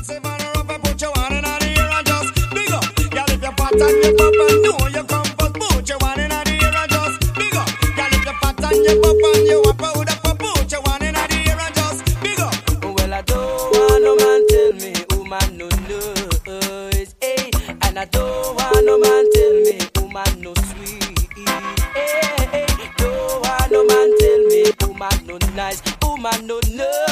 expensive and rough, I put your hand in the air and just big up. Girl, if you're fat and you pop and know you come first, put your hand in the air and just big up. Girl, if you're fat and you pop and you a powder, put your hand in the air and just big up. Well, I don't want no man tell me woman no noise, hey. And I don't want no man tell me woman no sweet, hey, hey. Don't want no man tell me woman no nice, woman no noise.